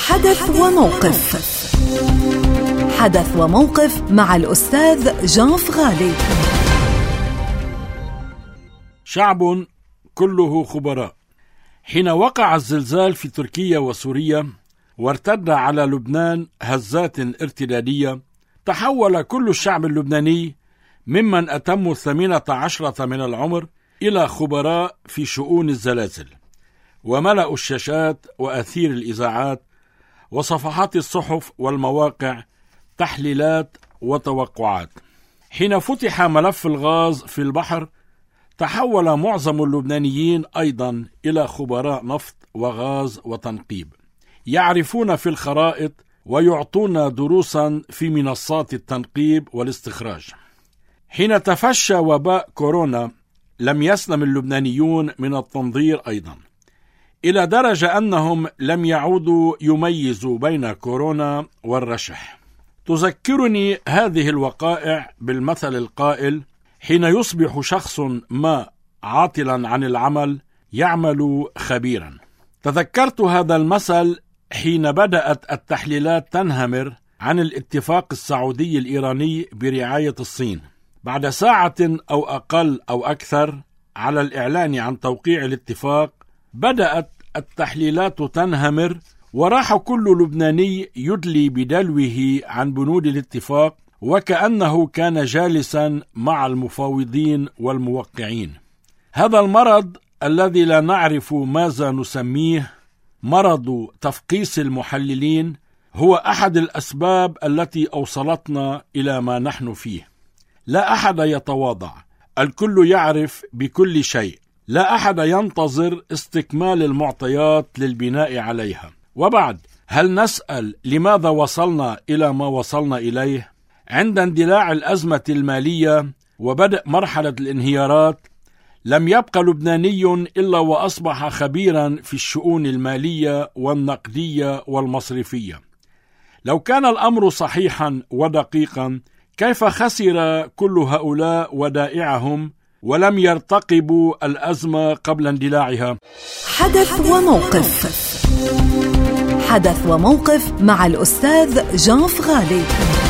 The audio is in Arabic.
حدث وموقف. حدث وموقف مع الأستاذ جان فغالي. شعب كله خبراء. حين وقع الزلزال في تركيا وسوريا وارتد على لبنان هزات ارتدادية، تحول كل الشعب اللبناني ممن أتموا 18 من العمر إلى خبراء في شؤون الزلازل، وملأوا الشاشات وأثير الإذاعات وصفحات الصحف والمواقع تحليلات وتوقعات. حين فتح ملف الغاز في البحر، تحول معظم اللبنانيين أيضا إلى خبراء نفط وغاز وتنقيب، يعرفون في الخرائط ويعطون دروسا في منصات التنقيب والاستخراج. حين تفشى وباء كورونا، لم يسلم اللبنانيون من التنظير أيضا، إلى درجة أنهم لم يعودوا يميزوا بين كورونا والرشح. تذكرني هذه الوقائع بالمثل القائل: حين يصبح شخص ما عاطلا عن العمل يعمل خبيرا. تذكرت هذا المثل حين بدأت التحليلات تنهمر عن الاتفاق السعودي الإيراني برعاية الصين. بعد ساعة أو أقل أو أكثر على الإعلان عن توقيع الاتفاق، بدأت التحليلات تنهمر، وراح كل لبناني يدلي بدلوه عن بنود الاتفاق، وكأنه كان جالسا مع المفاوضين والموقعين. هذا المرض الذي لا نعرف ماذا نسميه، مرض تفقيس المحللين، هو أحد الأسباب التي أوصلتنا إلى ما نحن فيه. لا أحد يتواضع، الكل يعرف بكل شيء، لا أحد ينتظر استكمال المعطيات للبناء عليها. وبعد، هل نسأل لماذا وصلنا إلى ما وصلنا إليه؟ عند اندلاع الأزمة المالية وبدء مرحلة الانهيارات، لم يبقى لبناني إلا وأصبح خبيرا في الشؤون المالية والنقدية والمصرفية. لو كان الأمر صحيحا ودقيقا، كيف خسر كل هؤلاء ودائعهم ولم يرتقبوا الأزمة قبل اندلاعها؟ حدث وموقف. حدث وموقف مع الأستاذ جان فغالي.